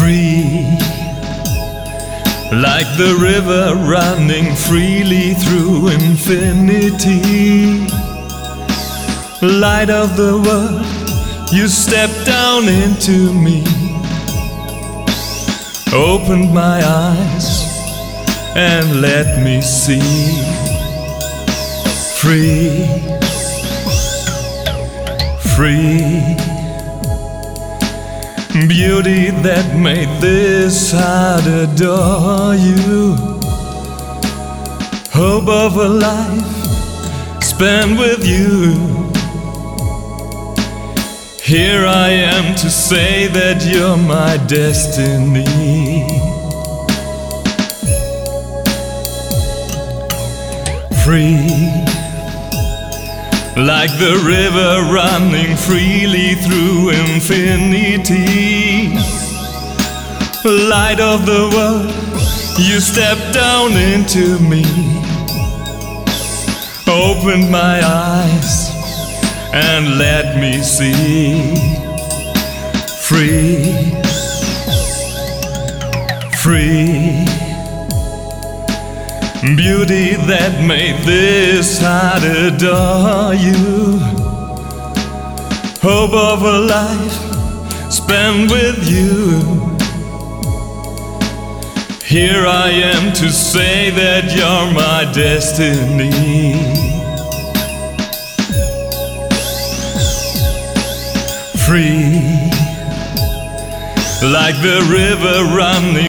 free, like the river running freely through infinity. Light of the world, you stepped down into me, opened my eyes and let me see. Free, free, beauty that made this heart adore you. Hope of a life spent with you. Here I am to say that you're my destiny. Free, like the river running freely through infinity. Light of the world, you stepped down into me, opened my eyes and let me see. Free, free, beauty that made this heart adore you. Hope of a life spent with you. Here I am to say that you're my destiny. Free, like the river running